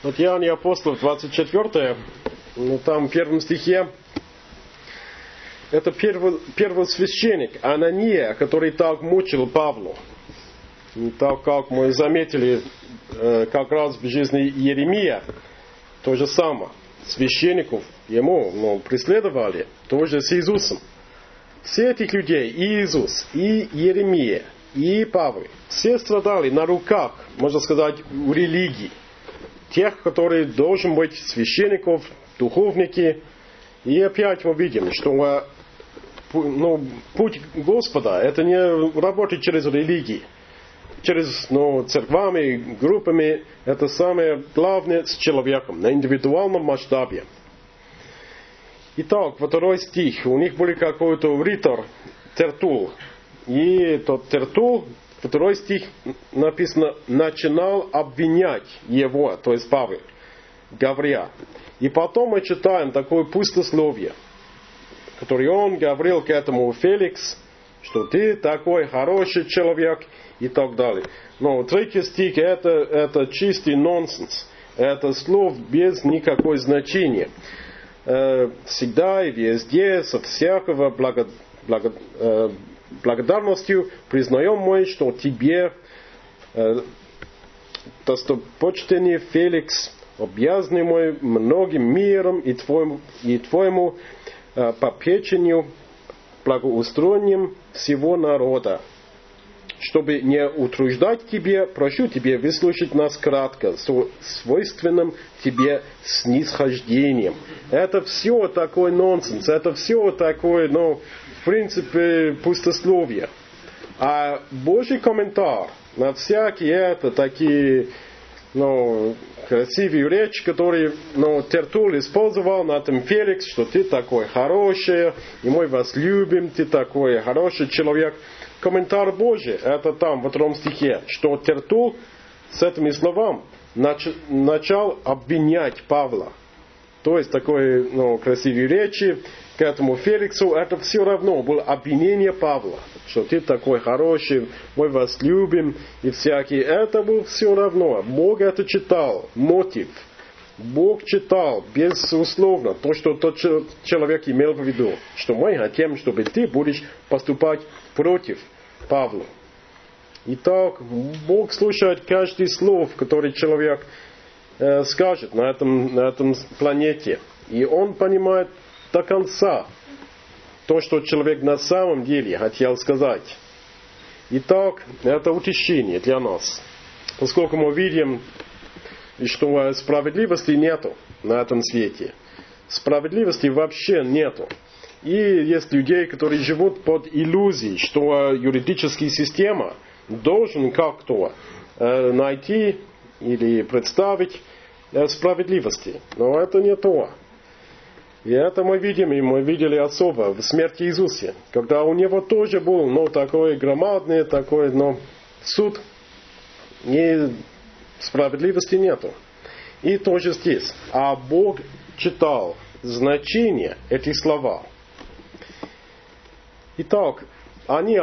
Вот Деяния апостолов 24, там в первом стихе, это первосвященник Анания, который так мучил Павла. И так как мы заметили как раз в жизни Иеремия, то же самое. Священников ему преследовали, тоже с Иисусом. Все этих людей, и Иисус, и Иеремия, и Павел, все страдали на руках, можно сказать, в религии. Тех, которые должен быть священников, духовники. И опять мы видим, что путь Господа, это не работает через религии. Через церквами, группами, это самое главное с человеком, на индивидуальном масштабе. Итак, второй стих. У них был какой-то ритор, Тертул. И тот Тертул, второй стих написано, начинал обвинять его, то есть Павел, говоря. И потом мы читаем такое пустословие, которое он говорил к этому Феликс, что ты такой хороший человек и так далее. Но третий стих это чистый нонсенс. Это слов без никакой значения. Всегда и везде, со всякого благодарностью признаем мы, что тебе, достопочтенный Феликс, обязаны мы многим миром и твоему попечению, благоустроением всего народа. Чтобы не утруждать тебе, прошу тебе выслушать нас кратко, со свойственным тебе снисхождением. Это все такой нонсенс, это все такое, в принципе, пустословие. А Божий комментарий на всякие это такие, красивые речи, которые, Тертул использовал на этом Феликс, что ты такой хороший, и мы вас любим, ты такой хороший человек. Комментарий Божий, это там, во втором стихе, что Тертул с этими словами начал обвинять Павла. То есть, такой, красивые речи к этому Феликсу, это все равно было обвинение Павла, что ты такой хороший, мы вас любим, и всякие. Это было все равно. Бог это читал, мотив. Бог читал, безусловно, то, что тот человек имел в виду, что мы хотим, чтобы ты будешь поступать против Павла. Итак, Бог слушает каждый слово, который человек скажет на этом планете. И Он понимает до конца то, что человек на самом деле хотел сказать. Итак, это утешение для нас. Поскольку мы видим, что справедливости нету на этом свете. Справедливости вообще нету. И есть людей, которые живут под иллюзией, что юридическая система должен как-то найти или представить справедливости. Но это не то. И это мы видим, и мы видели особо в смерти Иисуса, когда у него тоже был, такой громадный, такой, суд, и справедливости нету. И тоже здесь. А Бог читал значение этих слов. Итак, они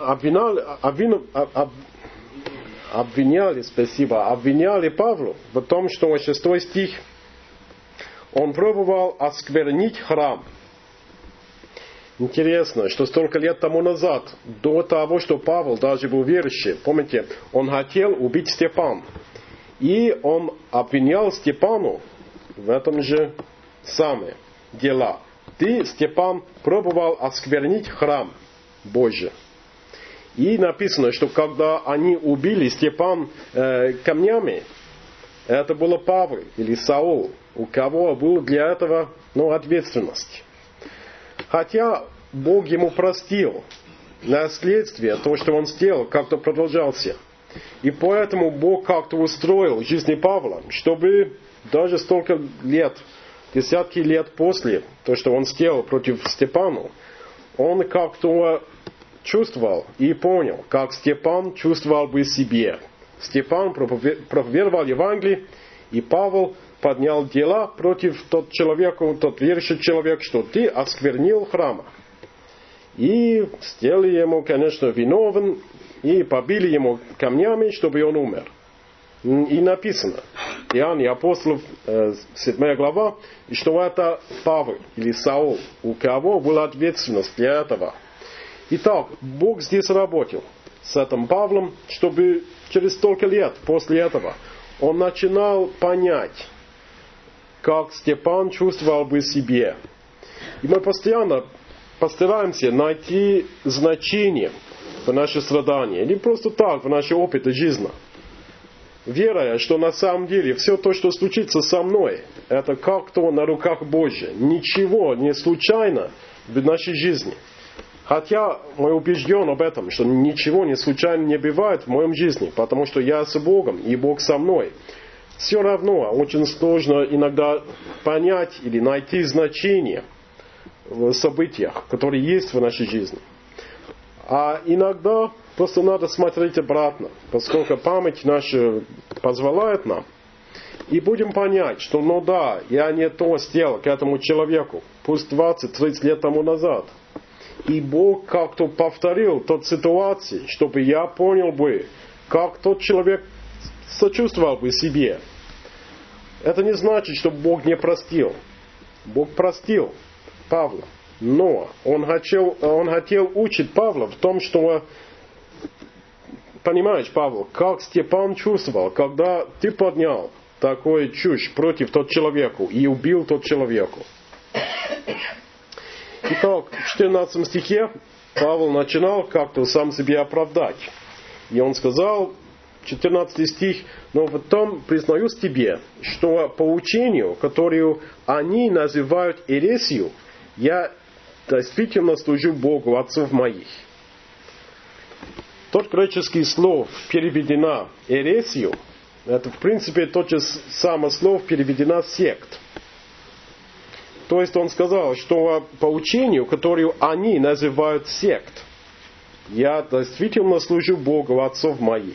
обвиняли Павла в том, что 6 стих, он пробовал осквернить храм. Интересно, что столько лет тому назад, до того, что Павел даже был верующий, помните, он хотел убить Стефана. И он обвинял Степану в этом же самое дела. Ты, Степан, пробовал осквернить храм Божий. И написано, что когда они убили Степан камнями, это было Павел или Саул, у кого была для этого ответственность. Хотя Бог ему простил наследствие, то, что он сделал, как-то продолжался. И поэтому Бог как-то устроил жизнь Павла, чтобы даже столько лет, десятки лет после того, что он сделал против Степана, он как-то чувствовал и понял, как Степан чувствовал бы себе. Степан проповедовал Евангелие, и Павел поднял дела против тот верующий человек, что ты осквернил храм. И сделали ему, конечно, виновен, и побили ему камнями, чтобы он умер. И написано, Деяния апостолов, 7 глава, что это Павел или Саул, у кого была ответственность для этого. Итак, Бог здесь работал с этим Павлом, чтобы через столько лет после этого он начинал понять, как Степан чувствовал бы себе. И мы постоянно постараемся найти значение в наши страдания, не просто так, в наши опыты жизни. Веря, что на самом деле все то, что случится со мной, это как-то на руках Божьих. Ничего не случайно в нашей жизни. Хотя мы убежден об этом, что ничего не случайно не бывает в моем жизни, потому что я с Богом, и Бог со мной. Все равно очень сложно иногда понять или найти значение в событиях, которые есть в нашей жизни. А иногда просто надо смотреть обратно, поскольку память наша позволяет нам. И будем понять, что ну да, я не то сделал к этому человеку, пусть 20-30 лет тому назад. И Бог как-то повторил тот ситуацию, чтобы я понял бы, как тот человек сочувствовал бы себе. Это не значит, что Бог не простил. Бог простил Павла. Но он хотел учить Павла в том, что, понимаешь, Павел, как Степан чувствовал, когда ты поднял такую чушь против тот человеку и убил тот человеку. Итак, в 14 стихе Павел начинал как-то сам себе оправдать. И он сказал, 14 стих, но потом признаюсь тебе, что по учению, которое они называют ересью, я действительно служу Богу, отцов моих. Тот греческий слово переведено ересью, это в принципе то же самое слово переведено сект. То есть он сказал, что по учению, которое они называют сект, я действительно служу Богу, отцов моих.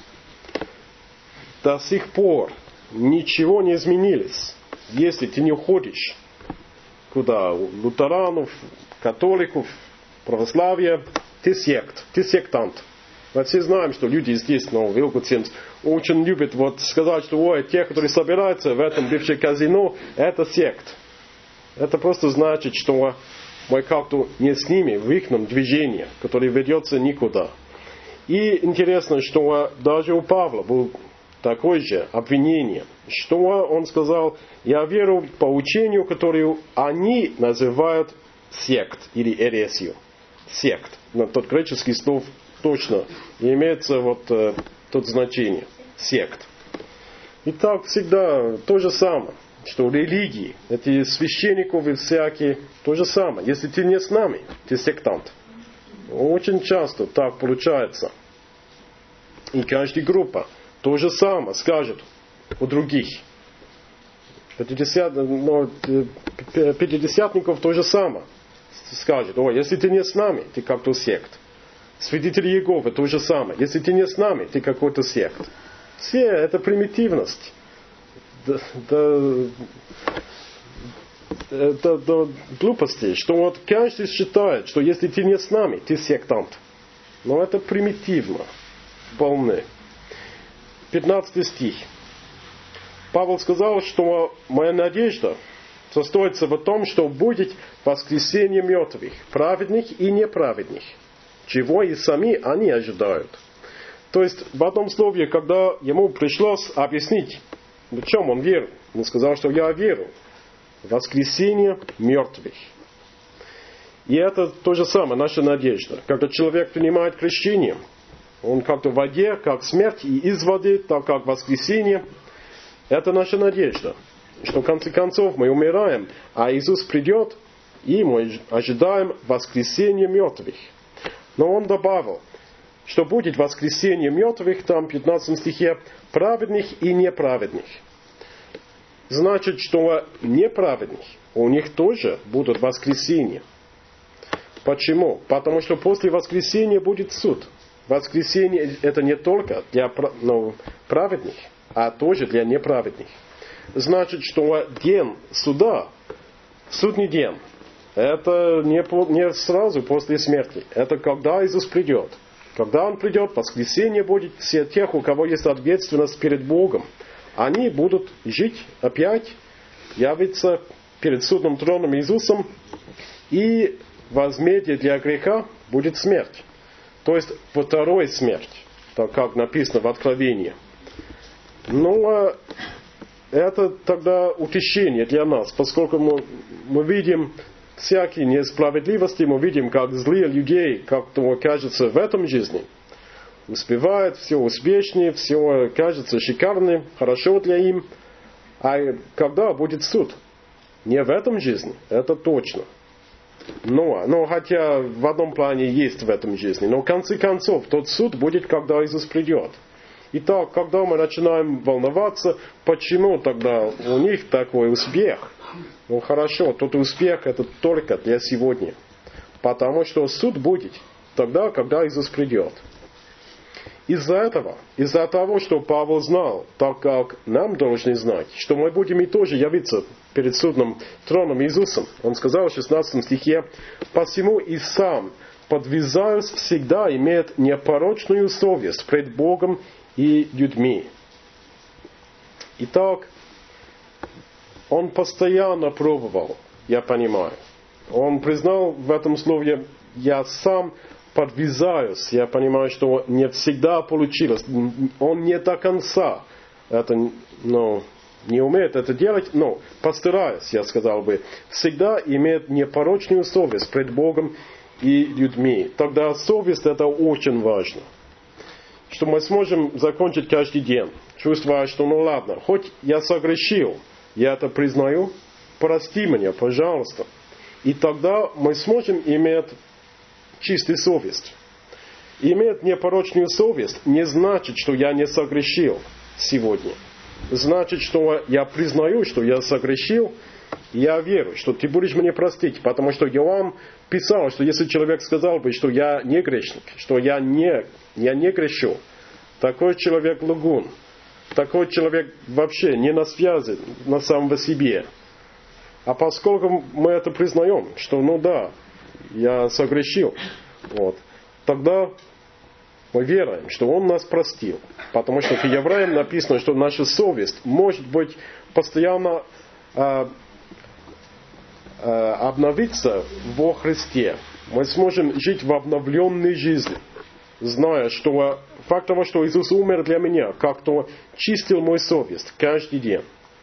До сих пор ничего не изменилось, если ты не уходишь куда? Лютеранов, католиков, православия, ты сект, ты сектант. Мы все знаем, что люди здесь, в Вилкутсинс, очень любят сказать, что ой, те, которые собираются в этом бывшем казино, это сект. Это просто значит, что мы как-то не с ними в их движении, которое ведется никуда. И интересно, что даже у Павла было такое же обвинение, что он сказал, я верю по учению, которое они называют сект или ересью. Сект. Но тот греческий слово точно имеется тот значение. Сект. И так всегда то же самое, что религии, эти священников и всякие, то же самое. Если ты не с нами, ты сектант. Очень часто так получается. И каждая группа то же самое скажет у других. Пятидесятников то же самое скажет. О, если ты не с нами, ты как-то сект. Свидетели Иеговы то же самое. Если ты не с нами, ты какой-то сект. Все это примитивность. До глупости, что каждый считает, что если ты не с нами, ты сектант. Но это примитивно. Полный. 15 стих. Павел сказал, что моя надежда состоится в том, что будет воскресение мертвых, праведных и неправедных, чего и сами они ожидают. То есть, в одном слове, когда ему пришлось объяснить, в чем он верил, он сказал, что я верю в воскресение мертвых. И это то же самое, наша надежда. Когда человек принимает крещение, он как-то в воде, как смерть, и из воды, так как воскресение. Это наша надежда. Что в конце концов мы умираем, а Иисус придет, и мы ожидаем воскресения мертвых. Но он добавил, что будет воскресение мертвых, там в 15 стихе, праведных и неправедных. Значит, что неправедных, у них тоже будут воскресения. Почему? Потому что после воскресения будет суд. Воскресение это не только для праведных, а тоже для неправедных. Значит, что день суда, судный день, это не сразу после смерти. Это когда Иисус придет. Когда Он придет, воскресенье будет, все тех, у кого есть ответственность перед Богом, они будут жить опять, явиться перед судным троном Иисусом, и возмездие для греха будет смерть. То есть вторая смерть, так как написано в Откровении. Но это тогда утешение для нас, поскольку мы видим всякие несправедливости, мы видим, как злые людей, как-то кажется в этом жизни, успевают, все успешнее, все кажется шикарным, хорошо для им. А когда будет суд? Не в этом жизни, это точно. Но хотя в одном плане есть в этом жизни, но в конце концов тот суд будет, когда Иисус придет. Итак, когда мы начинаем волноваться, почему тогда у них такой успех? Ну хорошо, тот успех это только для сегодня. Потому что суд будет тогда, когда Иисус придет. Из-за того, что Павел знал, так как нам должны знать, что мы будем и тоже явиться перед судным троном Иисусом. Он сказал в 16 стихе: «Посему и сам, подвязаюсь, всегда имеет непорочную совесть пред Богом и людьми». Итак, он постоянно пробовал, я понимаю. Он признал в этом слове «я сам подвязаюсь». Я понимаю, что не всегда получилось. Он не до конца это, не умеет это делать, но постараюсь, я сказал бы, всегда имеет непорочную совесть пред Богом и людьми. Тогда совесть это очень важно. Что мы сможем закончить каждый день, чувствуя, что ладно, хоть я согрешил, я это признаю, прости меня, пожалуйста. И тогда мы сможем иметь чистую совесть. Иметь непорочную совесть не значит, что я не согрешил сегодня. Значит, что я признаю, что я согрешил, и я верю, что ты будешь мне простить. Потому что Иоанн писал, что если человек сказал бы, что я не грешник, что я не грешу, такой человек лгун. Такой человек вообще не на связи на самом себе. А поскольку мы это признаем, что я согрешил, тогда мы веруем, что Он нас простил. Потому что в Евреям написано, что наша совесть может быть постоянно обновиться во Христе. Мы сможем жить в обновленной жизни, зная, что факт того, что Иисус умер для меня, как-то чистил мою совесть каждый день.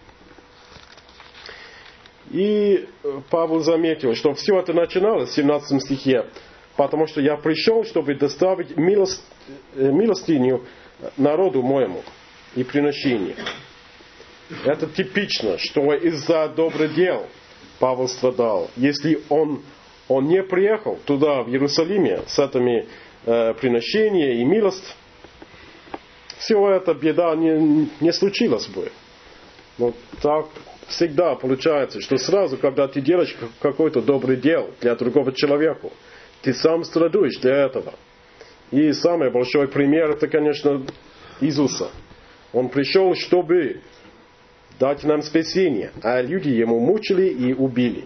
И Павел заметил, что все это начиналось в 17 стихе, потому что я пришел, чтобы доставить милостыню народу моему и приношение. Это типично, что из-за добрых дел Павел страдал. Если он не приехал туда, в Иерусалиме, с этими приношениями и милость, все это беда не случилась бы. Но так всегда получается, что сразу, когда ты делаешь какой-то добрый дел для другого человека, ты сам страдаешь для этого. И самый большой пример, это, конечно, Иисуса. Он пришел, чтобы дать нам спасение, а люди ему мучили и убили.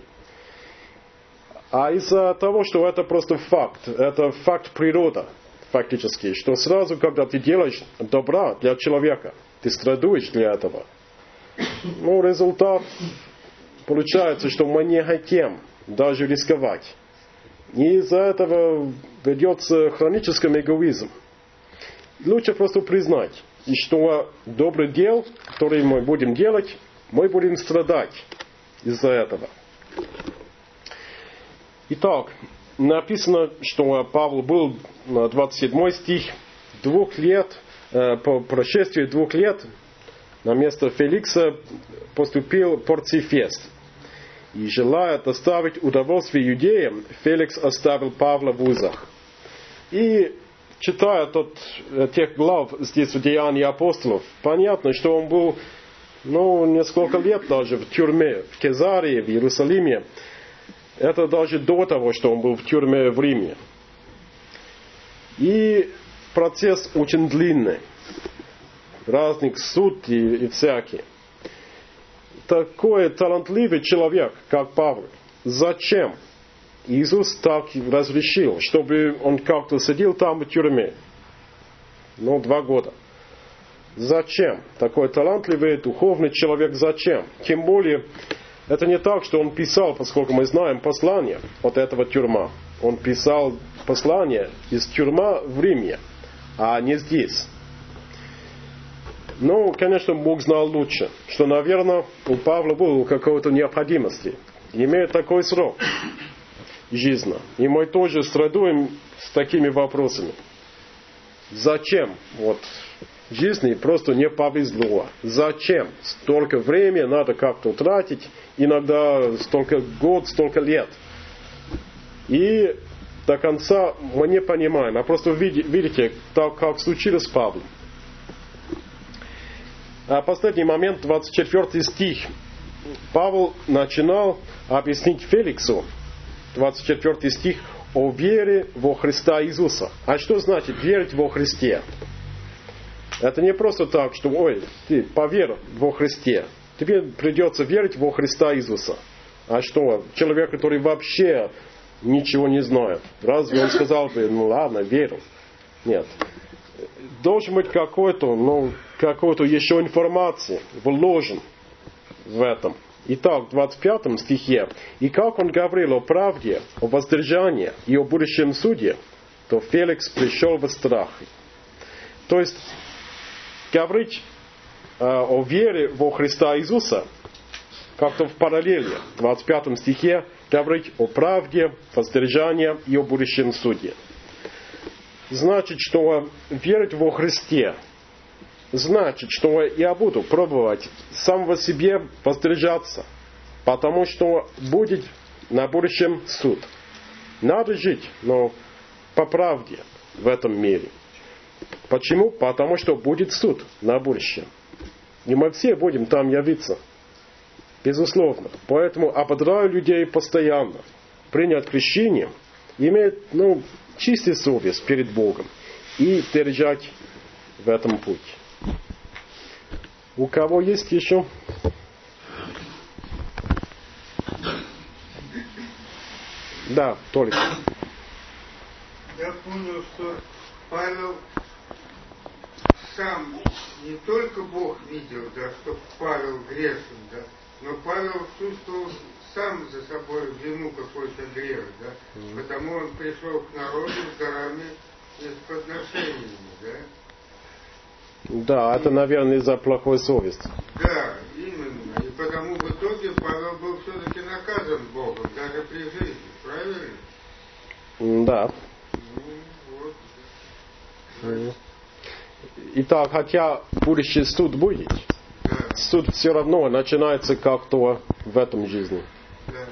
А из-за того, что это просто факт, это факт природы, фактически, что сразу, когда ты делаешь добра для человека, ты страдаешь для этого. Результат получается, что мы не хотим даже рисковать. И из-за этого ведется хронический эгоизм. Лучше просто признать, и что добрый дел, который мы будем делать, мы будем страдать из-за этого. Итак, написано, что Павел был, 27 стих, 2 лет, по прошествии 2 лет, на место Феликса поступил Порций Фест. И желая доставить удовольствие иудеям, Феликс оставил Павла в узах. И читая тех глав здесь в Деянии апостолов, понятно, что он был несколько лет даже в тюрьме в Кезарии, в Иерусалиме. Это даже до того, что он был в тюрьме в Риме. И процесс очень длинный. Разных суд и всякие. Такой талантливый человек, как Павел, зачем Иисус так разрешил, чтобы он как-то сидел там в тюрьме. 2 года. Зачем? Такой талантливый, духовный человек, зачем? Тем более, это не так, что он писал, поскольку мы знаем послание от этого тюрьма. Он писал послание из тюрьмы в Риме, а не здесь. Конечно, Бог знал лучше, что, наверное, у Павла было какой-то необходимости. Имеет такой срок жизни. И мы тоже страдаем с такими вопросами. Зачем? Жизни просто не повезло. Зачем? Столько времени надо как-то тратить, иногда столько год, столько лет. И до конца мы не понимаем. А просто видите, так как случилось с Павлом. А последний момент, 24 стих. Павел начинал объяснить Феликсу, 24 стих, о вере во Христа Иисуса. А что значит верить во Христе? Это не просто так, что, ты поверь во Христе. Тебе придется верить во Христа Иисуса. А что, человек, который вообще ничего не знает, разве он сказал бы, ладно, верю? Нет. Должен быть какой-то еще информации вложен в этом. Итак, в 25 стихе. И как он говорил о правде, о воздержании и о будущем суде, то Феликс пришел в страх. То есть, говорить о вере во Христа Иисуса, как-то в параллели, в 25 стихе, говорить о правде, воздержании и о будущем суде. Значит, что верить во Христе, значит, что я буду пробовать самого себе воздержаться, потому что будет на будущем суд. Надо жить, но по правде в этом мире. Почему? Потому что будет суд на будущем. И мы все будем там явиться. Безусловно. Поэтому ободряю людей постоянно. Принять крещение, иметь, чистую совесть перед Богом и держать в этом путь. У кого есть еще? Да, только. Я понял, что Павел сам, не только Бог видел, что Павел грешен, но Павел чувствовал сам за собой вину какой-то грех, потому он пришел к народу с дарами и с подношениями, Да, это, наверное, из-за плохой совести. Да, именно. И потому в итоге Павел был все-таки наказан Богом, даже при жизни, правильно? Да. Итак, хотя будущий суд будет, суд все равно начинается как-то в этом жизни.